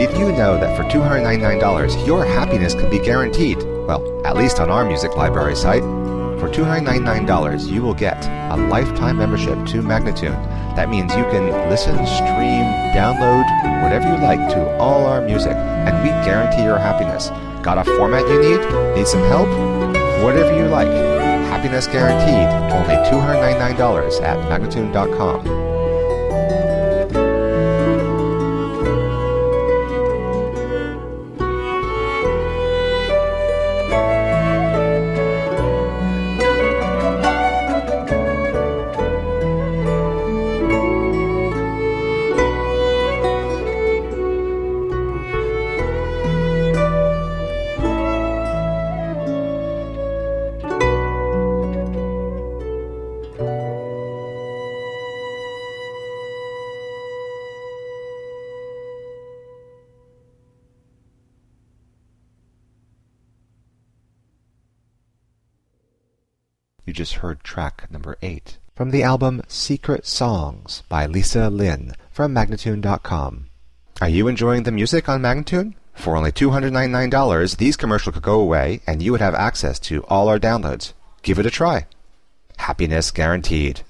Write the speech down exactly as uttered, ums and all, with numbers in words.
Did you know that for two hundred ninety-nine dollars, your happiness can be guaranteed? Well, at least on our music library site. For two hundred ninety-nine dollars, you will get a lifetime membership to Magnatune. That means you can listen, stream, download, whatever you like to all our music, and we guarantee your happiness. Got a format you need? Need some help? Whatever you like. Happiness guaranteed. Only two hundred ninety-nine dollars at Magnatune dot com. You just heard track number eight from the album Secret Songs by Lisa Lin from Magnatune dot com. Are you enjoying the music on Magnatune? For only two hundred ninety-nine dollars, these commercials could go away and you would have access to all our downloads. Give it a try. Happiness guaranteed.